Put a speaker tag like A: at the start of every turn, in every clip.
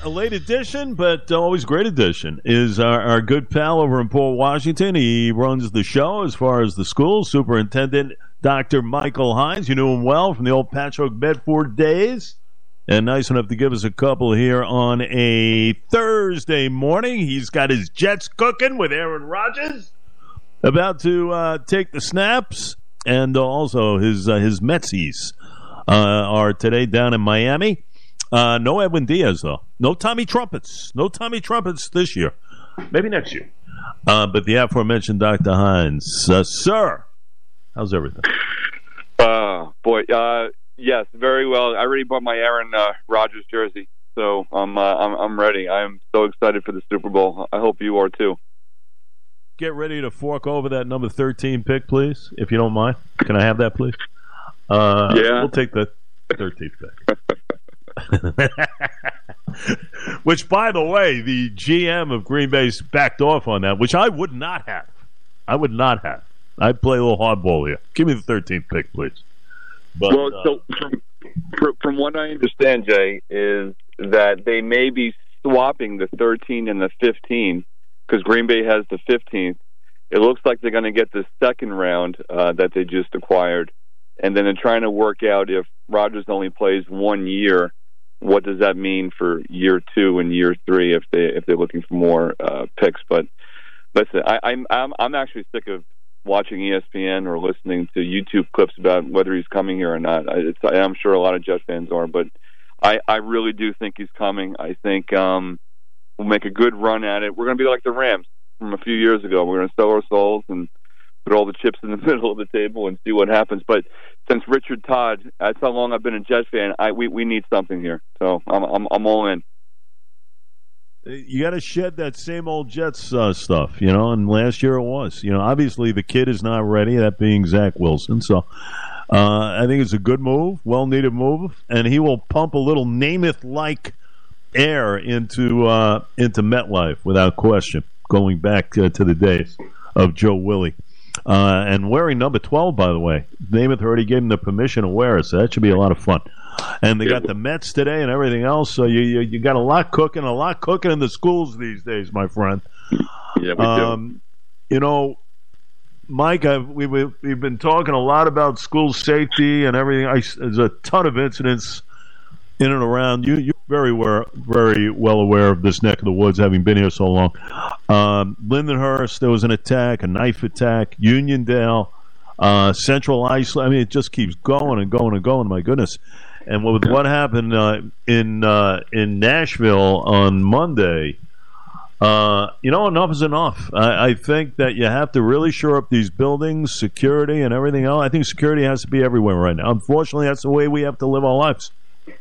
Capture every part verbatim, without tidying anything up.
A: a late edition, but always great edition, is our, our good pal over in Port Washington. He runs the show as far as the school, Superintendent Doctor Michael Hines. You knew him well from the old Patchogue Bedford days. And nice enough to give us a couple here on a Thursday morning. He's got his Jets cooking with Aaron Rodgers, about to uh, take the snaps, and also his uh, his Metsies uh, are today down in Miami. Uh, no Edwin Diaz, though. No Tommy Trumpets. No Tommy Trumpets this year. Maybe next year. Uh, but the aforementioned Doctor Hines. Uh, sir, how's everything?
B: Uh, boy, uh, yes, very well. I already bought my Aaron uh, Rodgers jersey, so I'm, uh, I'm I'm ready. I'm so excited for the Super Bowl. I hope you are, too.
A: Get ready to fork over that number thirteen pick, please, if you don't mind. Can I have that, please? Uh,
B: yeah.
A: We'll take the thirteenth pick. Which, by the way, the G M of Green Bay's backed off on that, which I would not have. I would not have. I'd play a little hardball here. Give me the thirteenth pick, please. But,
B: well,
A: uh,
B: so from, from what I understand, Jay, is that they may be swapping the thirteen and the fifteen because Green Bay has the fifteenth. It looks like they're going to get the second round uh, that they just acquired, and then they're trying to work out if Rodgers only plays one year, what does that mean for year two and year three if they if they're looking for more uh, picks? But listen, I, I'm I'm I'm actually sick of watching E S P N or listening to YouTube clips about whether he's coming here or not. I, it's, I'm sure a lot of Jet fans are, but I, I really do think he's coming. I think um, we'll make a good run at it. We're going to be like the Rams from a few years ago. We're going to sell our souls and put all the chips in the middle of the table and see what happens. But since Richard Todd, that's how long I've been a Jets fan. I we we need something here, so I'm I'm I'm all in.
A: You got to shed that same old Jets uh, stuff, you know. And last year it was, you know. Obviously the kid is not ready. That being Zach Wilson, so uh, I think it's a good move, well needed move, and he will pump a little Namath like air into uh, into MetLife without question. Going back uh, to the days of Joe Willie. Uh, and wearing number twelve, by the way. Namath already gave him the permission to wear it, so that should be a lot of fun. And they got the Mets today and everything else, so you you, you got a lot cooking, a lot cooking in the schools these days, my friend.
B: Yeah, we
A: um, do. You know, Mike, I've, we, we've, we've been talking a lot about school safety and everything. I, there's a ton of incidents in and around. You, you're very, aware, very well aware of this neck of the woods, having been here so long. Um, Lindenhurst, there was an attack, a knife attack. Uniondale, uh, Central Iceland. I mean, it just keeps going and going and going. My goodness! And with what happened uh, in uh, in Nashville on Monday, uh, you know, enough is enough. I, I think that you have to really shore up these buildings, security, and everything else. I think security has to be everywhere right now. Unfortunately, that's the way we have to live our lives.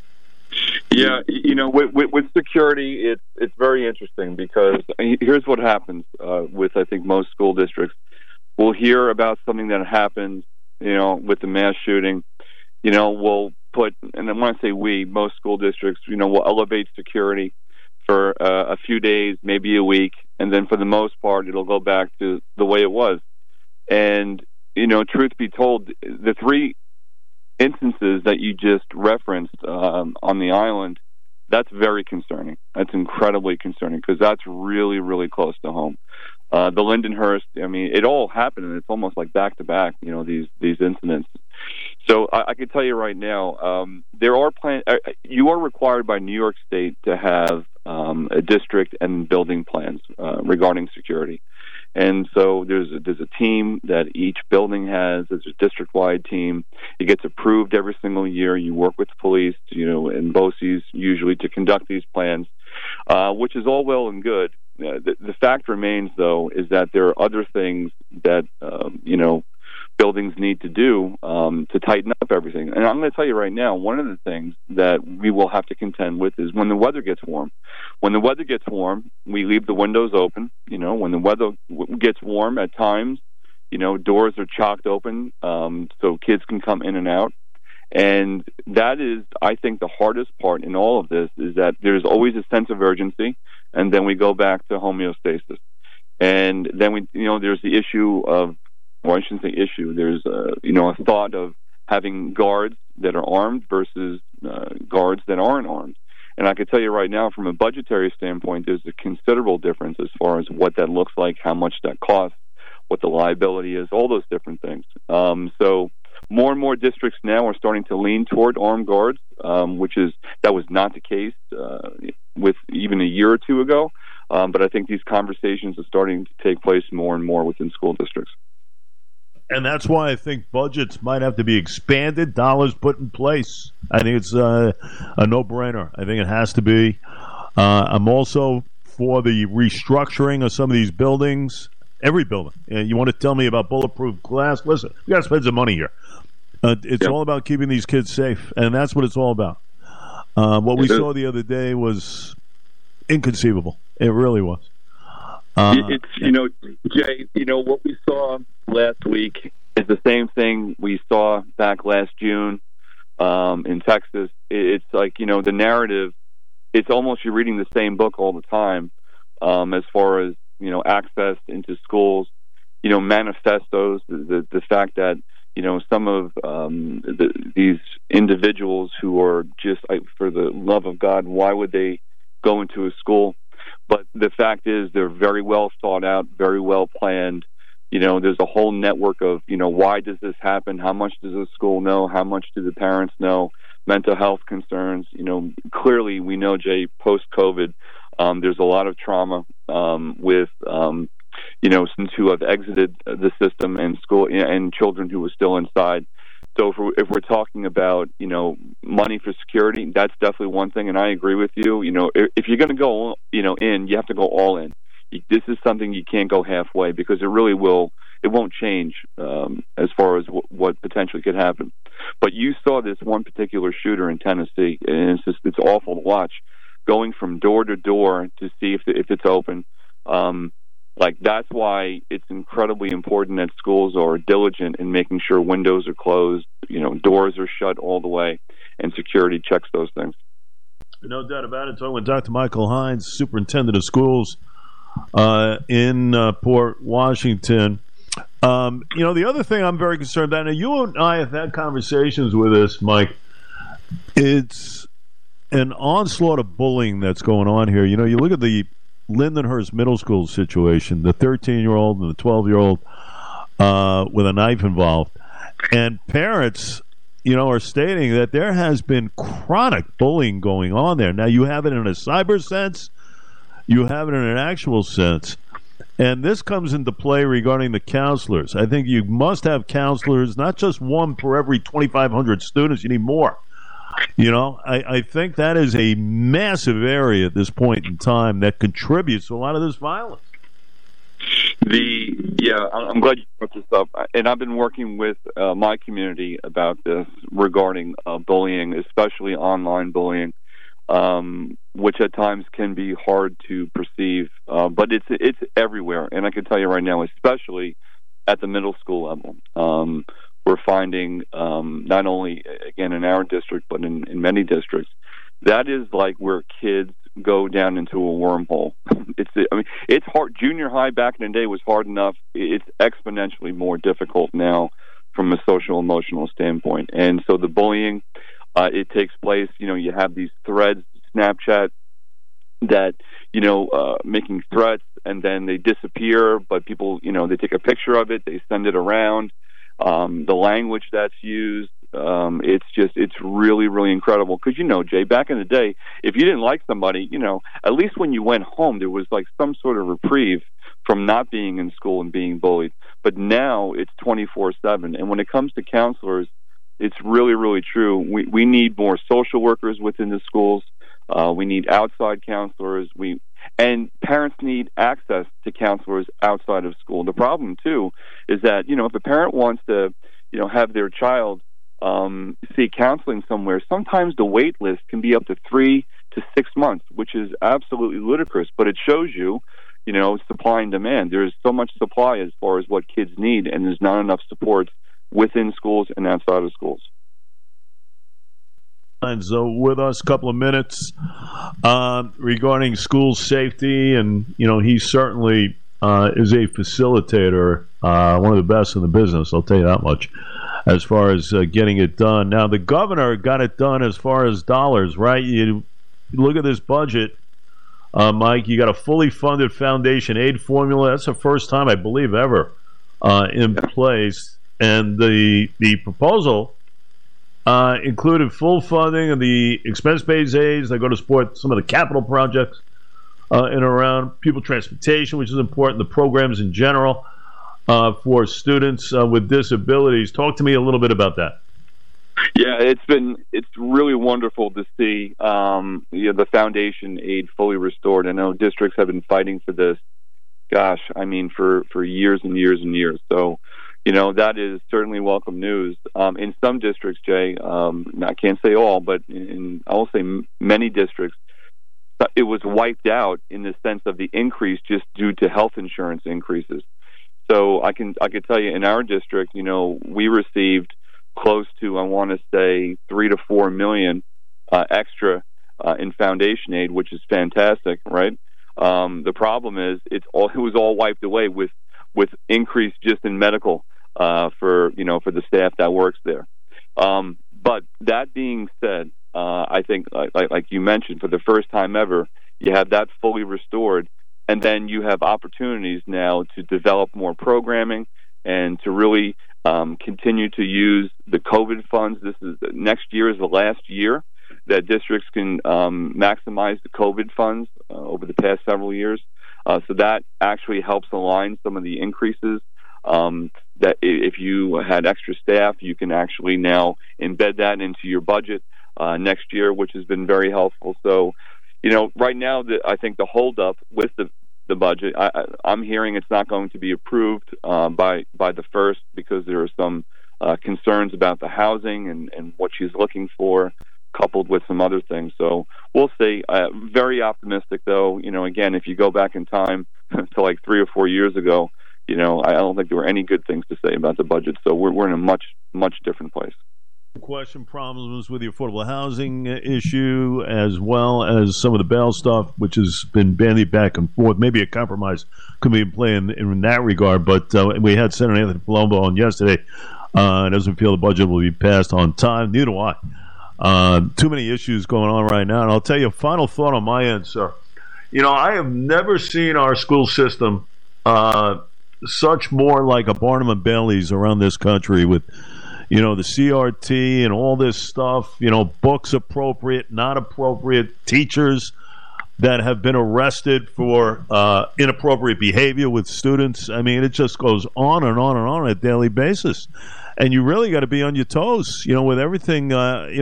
B: Yeah, you know, with, with, with security, it's it's very interesting because here's what happens uh, with, I think, most school districts. We'll hear about something that happened, you know, with the mass shooting. You know, we'll put, and when I say we, most school districts, you know, will elevate security for uh, a few days, maybe a week, and then for the most part, it'll go back to the way it was. And, you know, truth be told, the three instances that you just referenced um, on the island, that's very concerning. That's incredibly concerning because that's really, really close to home. Uh, the Lindenhurst, I mean, it all happened, and it's almost like back to back. You know, these these incidents. So I, I can tell you right now, um, there are plan. Uh, you are required by New York State to have um, a district and building plans uh, regarding security. And so there's a, there's a team that each building has. There's a district-wide team. It gets approved every single year. You work with the police, you know, and B O C Es usually to conduct these plans, uh, which is all well and good. Uh, the, the fact remains, though, is that there are other things that, um, you know, buildings need to do um, to tighten up everything. And I'm going to tell you right now, one of the things that we will have to contend with is when the weather gets warm. When the weather gets warm, we leave the windows open. You know, when the weather w- gets warm at times, you know, doors are chocked open um, so kids can come in and out. And that is, I think, the hardest part in all of this is that there's always a sense of urgency, and then we go back to homeostasis. And then we, you know, there's the issue of, or I shouldn't say issue, there's, uh, you know, a thought of having guards that are armed versus uh, guards that aren't armed. And I can tell you right now, from a budgetary standpoint, there's a considerable difference as far as what that looks like, how much that costs, what the liability is, all those different things. Um, so more and more districts now are starting to lean toward armed guards, um, which is that was not the case uh, with even a year or two ago. Um, but I think these conversations are starting to take place more and more within school districts.
A: And that's why I think budgets might have to be expanded, dollars put in place. I think it's uh, a no-brainer. I think it has to be. Uh, I'm also for the restructuring of some of these buildings, every building. And you want to tell me about bulletproof glass? Listen, we got to spend some money here. Uh, it's
B: yeah.
A: all about keeping these kids safe, and that's what it's all about. Uh, what we saw the other day was inconceivable. It really was.
B: Uh, it's, you know, Jay, you know, what we saw last week is the same thing we saw back last June um, in Texas. It's like, you know, the narrative, it's almost you're reading the same book all the time um, as far as, you know, access into schools, you know, manifestos, the, the, the fact that, you know, some of um, the, these individuals who are just, like, for the love of God, why would they go into a school? But the fact is they're very well thought out, very well planned. You know, there's a whole network of, you know, why does this happen? How much does the school know? How much do the parents know? Mental health concerns. You know, clearly we know, Jay, post-COVID, um, there's a lot of trauma um, with, um, you know, students who have exited the system and school and children who are still inside. So if we're, if we're talking about, you know, money for security, that's definitely one thing, and I agree with you. You know, if, if you're going to go, you know, in, you have to go all in. This is something you can't go halfway because it really will, it won't change um, as far as w- what potentially could happen. But you saw this one particular shooter in Tennessee, and it's just, it's awful to watch, going from door to door to see if, if it's open. Um, Like, that's why it's incredibly important that schools are diligent in making sure windows are closed, you know, doors are shut all the way, and security checks those things.
A: No doubt about it. Talking with Doctor Michael Hines, Superintendent of Schools uh, in uh, Port Washington. Um, you know, the other thing I'm very concerned about, and you and I have had conversations with this, Mike, it's an onslaught of bullying that's going on here. You know, you look at the Lindenhurst Middle School situation, the thirteen-year-old and the twelve-year-old uh, with a knife involved. And parents, you know, are stating that there has been chronic bullying going on there. Now, you have it in a cyber sense. You have it in an actual sense. And this comes into play regarding the counselors. I think you must have counselors, not just one per every twenty-five hundred students. You need more. You know, I, I think that is a massive area at this point in time that contributes to a lot of this violence.
B: The yeah, I'm glad you brought this up, and I've been working with uh, my community about this regarding uh, bullying, especially online bullying, um, which at times can be hard to perceive, uh, but it's it's everywhere, and I can tell you right now, especially at the middle school level. Um, We're finding um, not only, again, in our district, but in, in many districts, that is like where kids go down into a wormhole. It's, I mean, it's hard. Junior high back in the day was hard enough. It's exponentially more difficult now from a social emotional standpoint. And so the bullying, uh, it takes place. You know, you have these threads, Snapchat, that, you know, uh, making threats, and then they disappear. But people, you know, they take a picture of it, they send it around. Um, the language that's used, um, it's just, it's really, really incredible. Because, you know, Jay, back in the day, if you didn't like somebody, you know, at least when you went home, there was like some sort of reprieve from not being in school and being bullied. But now it's twenty-four seven. And when it comes to counselors, it's really, really true. We, we need more social workers within the schools. Uh, we need outside counselors. We And parents need access to counselors outside of school. The problem, too, is that, you know, if a parent wants to, you know, have their child um, seek counseling somewhere, sometimes the wait list can be up to three to six months, which is absolutely ludicrous. But it shows you, you know, supply and demand. There's so much supply as far as what kids need, and there's not enough support within schools and outside of schools.
A: So with us a couple of minutes uh, regarding school safety, and you know he certainly uh, is a facilitator, uh, one of the best in the business, I'll tell you that much, as far as uh, getting it done. Now the governor got it done as far as dollars, right? You you look at this budget, uh, Mike, you got a fully funded foundation aid formula. That's the first time, I believe, ever uh, in place. And the the proposal uh, included full funding of the expense-based aids that go to support some of the capital projects uh, in and around pupil transportation, which is important, the programs in general uh, for students uh, with disabilities. Talk to me a little bit about that.
B: Yeah, it's been it's really wonderful to see um, you know, the foundation aid fully restored. I know districts have been fighting for this. Gosh, I mean, for, for years and years and years. So, you know, that is certainly welcome news. Um, in some districts, Jay, um, I can't say all, but in I will say many districts, it was wiped out in the sense of the increase just due to health insurance increases. So I can I can tell you, in our district, you know, we received close to, I want to say, three to four million uh, extra uh, in foundation aid, which is fantastic, right? Um, the problem is it's all it was all wiped away with with increase just in medical uh, for you know for the staff that works there. Um, but that being said, uh, I think like, like you mentioned, for the first time ever, you have that fully restored, and then you have opportunities now to develop more programming and to really um, continue to use the COVID funds. This is next year is the last year that districts can um, maximize the COVID funds uh, over the past several years. Uh, so that actually helps align some of the increases. Um, that if you had extra staff, you can actually now embed that into your budget uh, next year, which has been very helpful. So, you know, right now, the, I think the holdup with the the budget, I, I, I'm hearing it's not going to be approved uh, by by the first because there are some uh, concerns about the housing and, and what she's looking for, coupled with some other things. So we'll see. Uh, very optimistic, though. You know, again, if you go back in time to like three or four years ago, you know, I don't think there were any good things to say about the budget. So we're we're in a much much different place.
A: Question problems with the affordable housing issue, as well as some of the bail stuff, which has been bandied back and forth. Maybe a compromise could be in play in, in that regard. But uh, we had Senator Anthony Palumbo on yesterday. Uh, doesn't feel the budget will be passed on time. Neither do I. Uh, too many issues going on right now. And I'll tell you a final thought on my end, sir. You know, I have never seen our school system uh, such more like a Barnum and Bailey's around this country with, you know, the C R T and all this stuff, you know, books appropriate, not appropriate, teachers that have been arrested for uh, inappropriate behavior with students. I mean, it just goes on and on and on on a daily basis. And you really got to be on your toes, you know, with everything, uh, you